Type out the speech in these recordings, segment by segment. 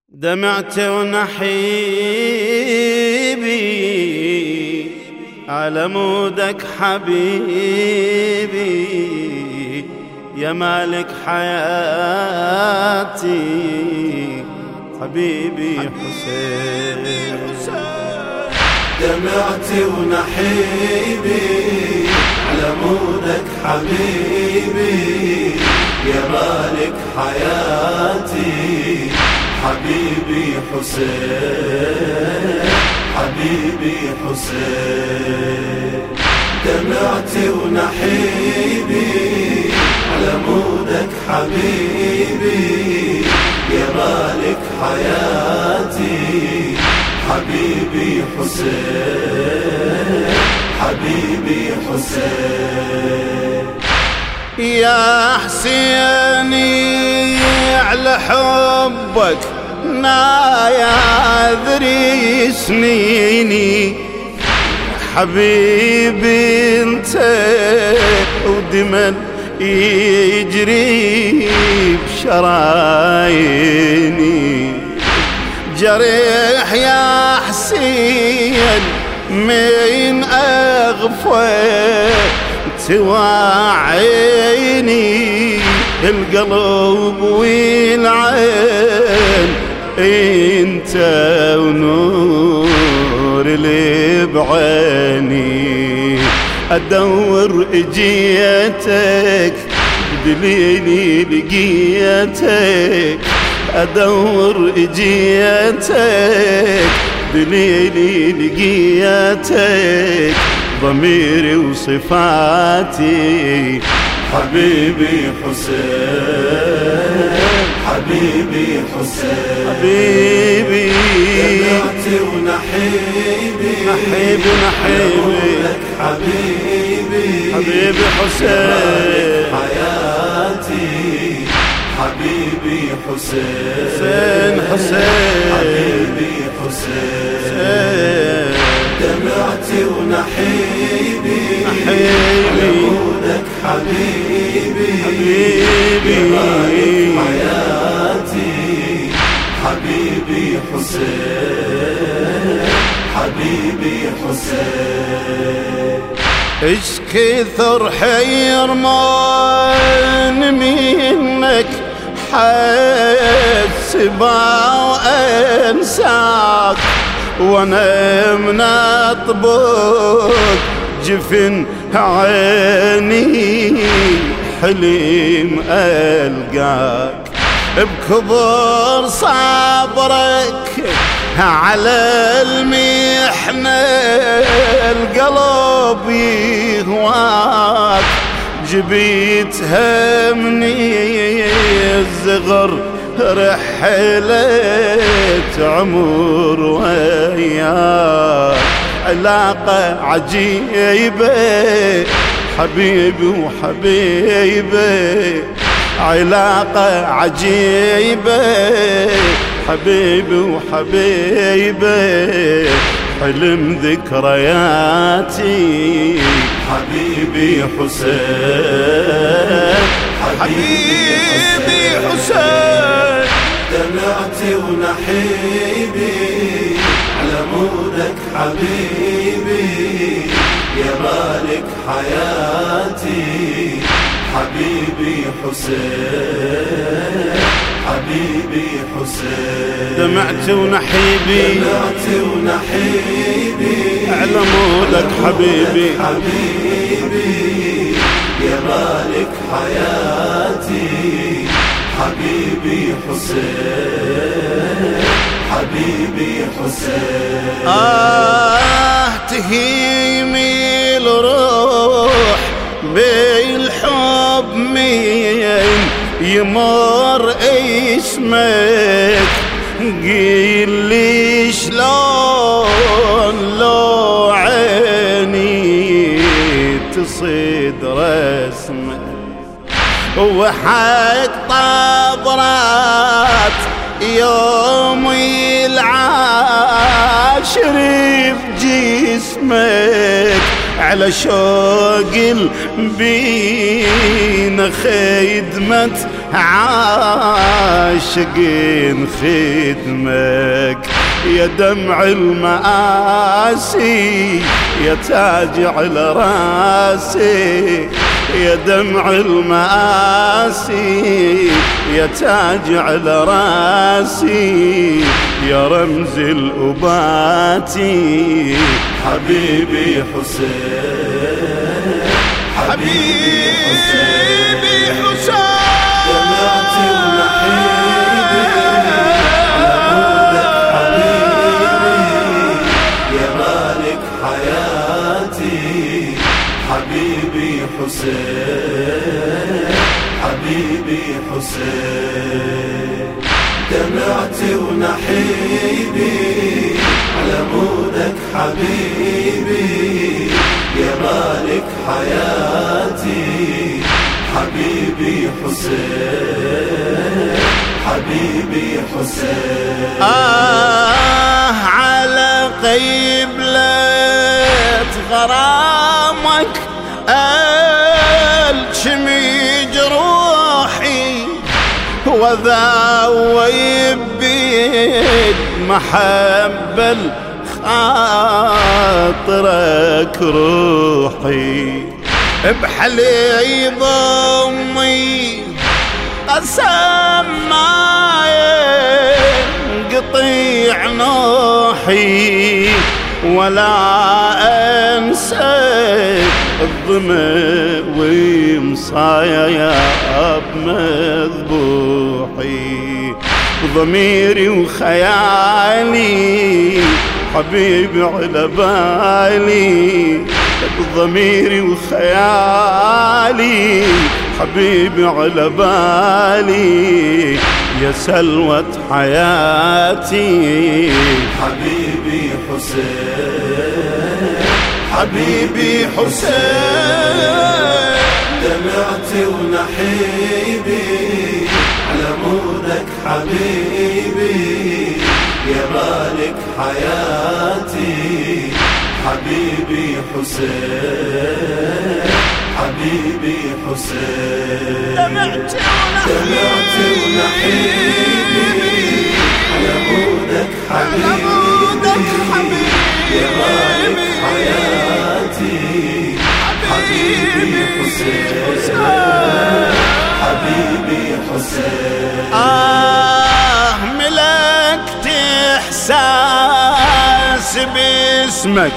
دمعت ونحيبي على مودك حبيبي، يا مالك حياتي حبيبي حسين. دمعت ونحيبي على مودك حبيبي، يا مالك حياتي حبيبي حسين حبيبي حسين. دمعت ونحيبي على مودك حبيبي، يا مالك حياتي حبيبي حسين حبيبي حسين. يا حسيني على حبك نايذري سنيني، حبيبي انت ودمن يجري بشراييني، جريح يا حسين من أغفى توعيني، القلب والعين انت ونور اللي بعيني، ادور اجيتك بدليلي لقيتك، ادور اجيتك دليلي لقيتك، ضميري وصفاتي حبيبي حسين حبيبي حسين. حبيبي دمعت ونحيبي نحيبي حبيبي حبيبي حسين حياتي حبيبي حسين حسين حبيبي حسين. دمعت ونحيبي على مودك حبيبي حبيبي حياتي حبيبي حسين حبيبي حسين. ايش كثر حيرمان منك حسبا وانساك، وانا من اطبق جفن عيني حليم القاك، بكبر صبرك على المحنة القلب يهواك، جبيت همني الزغر رحلت عمر وياك، علاقة عجيبة حبيبي وحبيبي، علاقة عجيبة حبيبي وحبيبي، حلم ذكرياتي حبيبي حسين حبيبي حسين. دمعت ونحيبي على مودك حبيبي، يا مالك حياتي حبيبي حسين حبيبي حسين. دمعت ونحيبي دمعت ونحيبي على مودك حبيبي حبيبي، يا مالك حياتي حبيبي حسين حبيبي حسين. تهيمي الروح بالحب مين يمر اسمك، قيل لي شلون لو عيني تصيد رسمك، وحق طبرات يوم العاشر بجسمك، على شوق البين خيدمة عاشقين خدمك يا دمع المآسي يا تاج على راسي يا دمع المآسي يا تاج على راسي يا رمز الأباتي حبيبي حسين حبيبي حسين دمعتي ونحيبي على مودك حبيبي يا مالك حياتي حبيبي حسين حبيبي حسين دمعتي ونحيبي على مودك حبيبي يا مالك حياتي حبيبي حسين حبيبي حسين على قبلة غرامك الشمي جروحي وذاوي بيد محبة خاطرك روحي بحلي ضمي قسم ما ينقطع نوحي ولا انسى الظما ومصايب مذبوحي ضميري وخيالي حبيبي على بالي ضميري وخيالي حبيبي على بالي يا سلوة حياتي حبيبي حسين حبيبي حسين دمعتي ونحيبي على مودك حبيبي يا مالك حياتي حبيبي حسين حبيبي حسين دمعتي ونحيبي على مودك حبيبي يا مالك حياتي حبيبي حسين حبيبي حسين ملكت احساس باسمك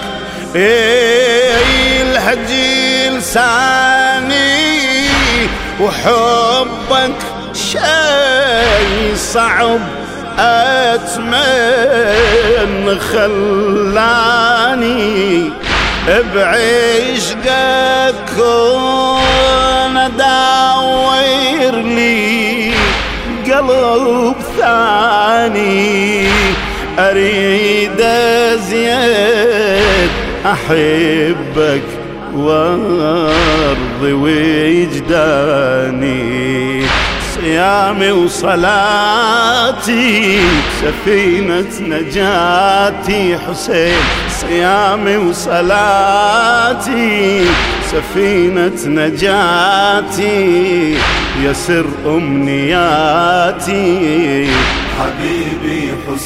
الهجي لساني وحبك شي صعب أتمنى خلاني بعشقك كون أدور لي قلب ثاني أريد أزيد أحبك وارضي وجداني صيامي وصلاتي سفينة نجاتي حسين صيامي وصلاتي سفينة نجاتي يا سر أمنياتي حبيبي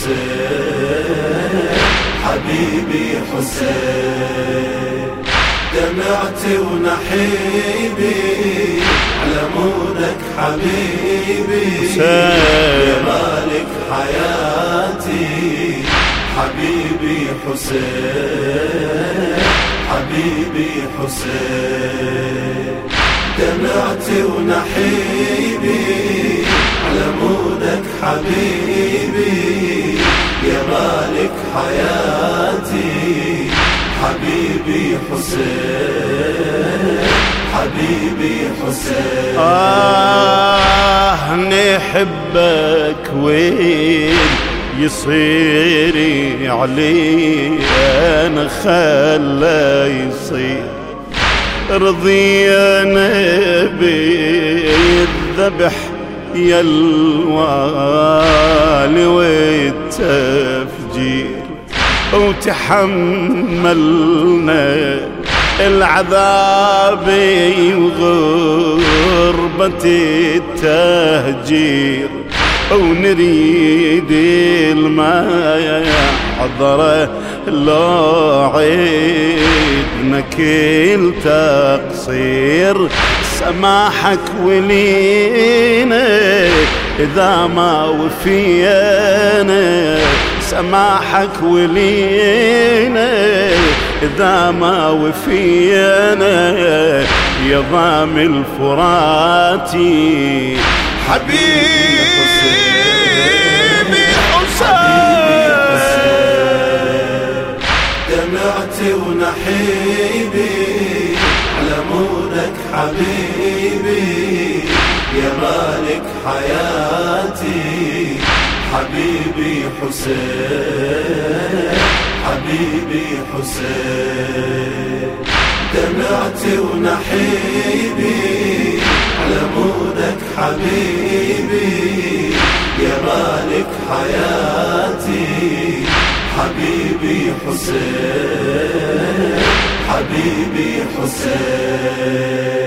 حسين حبيبي حسين دمعتي ونحيبي على مودك حبيبي يا مالك حياتي حبيبي حسين حبيبي حسين دمعتي ونحيبي على مودك حبيبي يا مالك حياتي حبيبي حسين حبيبي حسين نحبك وين يصير علي أنا خلا يصير رضينا بالذبح يا الوالي والتفجير وتحملنا العذابي وغربتي التهجير، ونريد الماء حضره لو عيدنا كل تقصير، سماحك ولينا إذا ما وفينا، سماحك ولينا إذا ما وفينا، يا ضام الفراتي حبيبي حسين. دمعتي ونحيبي على مودك حبيبي، يا مالك حياتي حبيبي حسين، حبيبي حسين. دمعتي ونحيبي على مودك حبيبي، يا مالك حياتي حبيبي حسين، حبيبي حسين.